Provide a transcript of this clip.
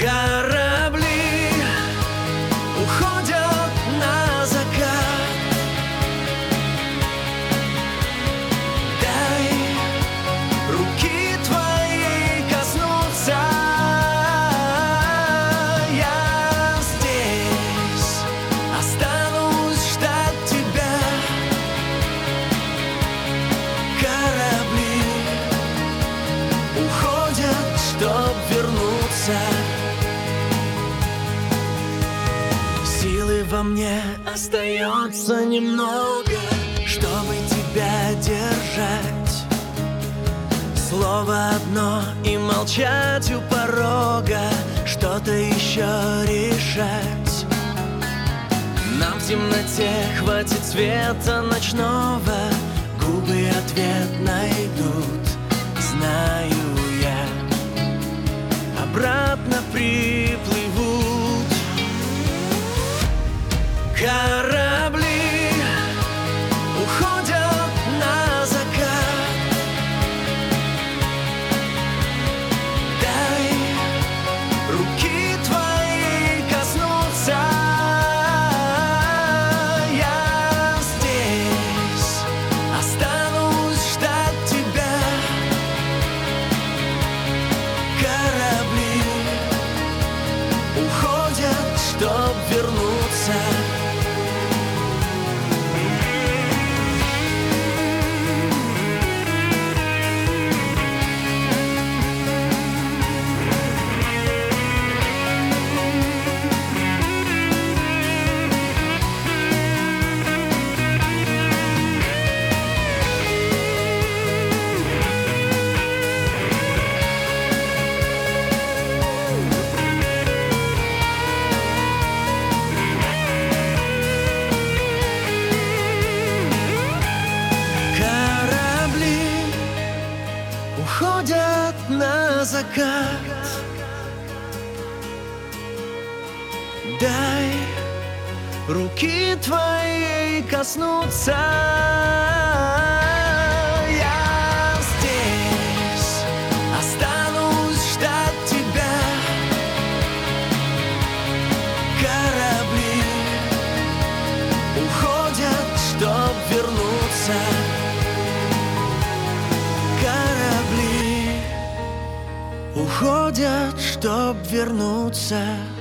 Корабли уходят на закат. Дай руки твои коснуться. Я здесь останусь ждать тебя. Корабли уходят, чтоб вернуться. Силы во мне остается немного, чтобы тебя держать. Слово одно и молчать у порога, что-то еще решать. Нам в темноте хватит света ночного, губы ответ найдут, знаю я. Обратно приплывут. Корабли уходят на закат. Дай руки твои коснуться. Я здесь останусь ждать тебя. Корабли уходят, чтоб вернуться. Уходят на закат. Дай руки твои коснуться. Я здесь останусь ждать тебя. Корабли уходят, чтоб вернуться. Корабли уходят, чтоб вернуться.